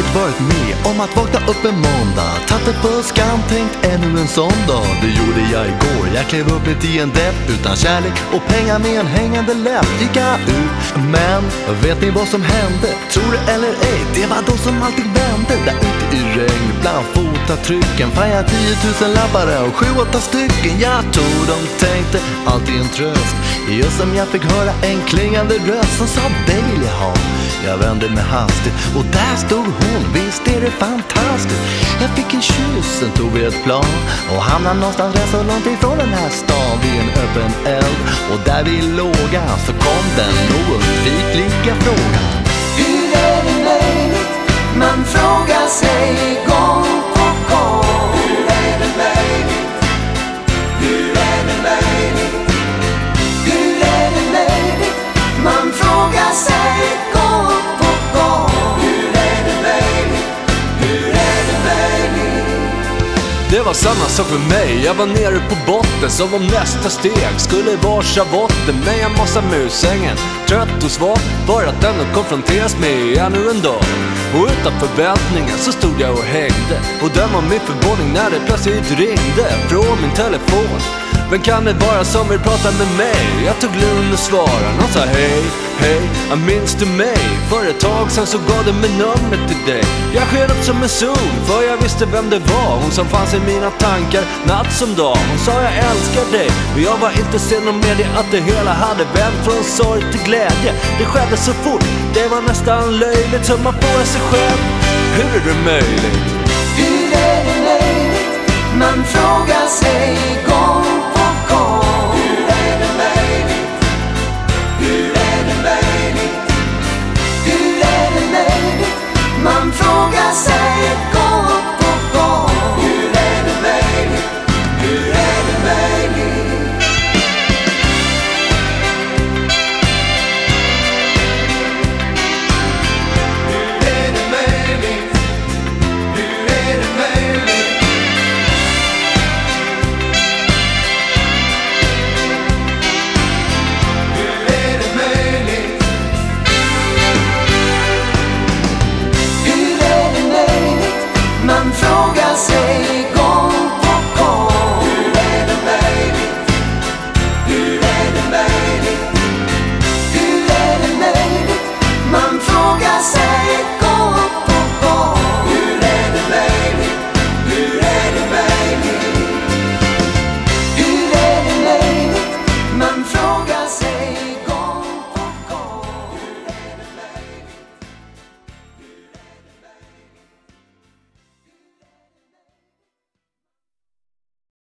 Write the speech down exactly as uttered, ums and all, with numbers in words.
varit med om att vakna upp en måndag, tatt det för skam, tänkt ännu en sån dag. Det gjorde jag igår, jag klev upp mitt i en depp. Utan kärlek och pengar med en hängande läpp gick jag ut. Men vet ni vad som hände? Tror det eller ej, det var då som allting vände. Där ute i regn, bland fotavtrycken, fan jag tiotusen lappare och sju, åtta stycken. Jag tog dem, tänkte alltid en tröst. Just som jag fick höra en klingande röst som sa dig vill jag ha. Jag vände mig hastigt och där stod hon, visst är det fantastiskt. Jag fick en kyss, sen tog vi ett plan och hamnade någonstans rätt så långt ifrån den här stan vid en öppen eld. Och där vi låga så kom den oundvikliga frågan: hur är det möjligt? Man frågar sig gång på gång. Hur är det möjligt? Hur är det möjligt? Hur är det möjligt? Man frågar sig gång på gång. Hur är det möjligt? Hur är det möjligt? Det var samma sak för mig, jag var nere på botten. Som om nästa steg skulle vara schavotten. Men jag måste musängen, trött och svag, för att ändå konfronteras med ännu en dag. Och utan förväntningar så stod jag och hängde. Och den var min förvåning när det plötsligt ringde från min telefon. Vem kan det vara som vill prata med mig? Jag tog lugn och svarade. Någon sa hej, hej, jag minns du mig? För ett tag sen så gav du mig numret till dig. Jag sken upp som en sol, för jag visste vem det var. Hon som fanns i mina tankar, natt som dag. Hon sa jag älskar dig, och jag var inte sen om med det att det hela hade vänt från sorg till glädje. Det skedde så fort, det var nästan löjligt, som man får sig själv. Hur är det möjligt?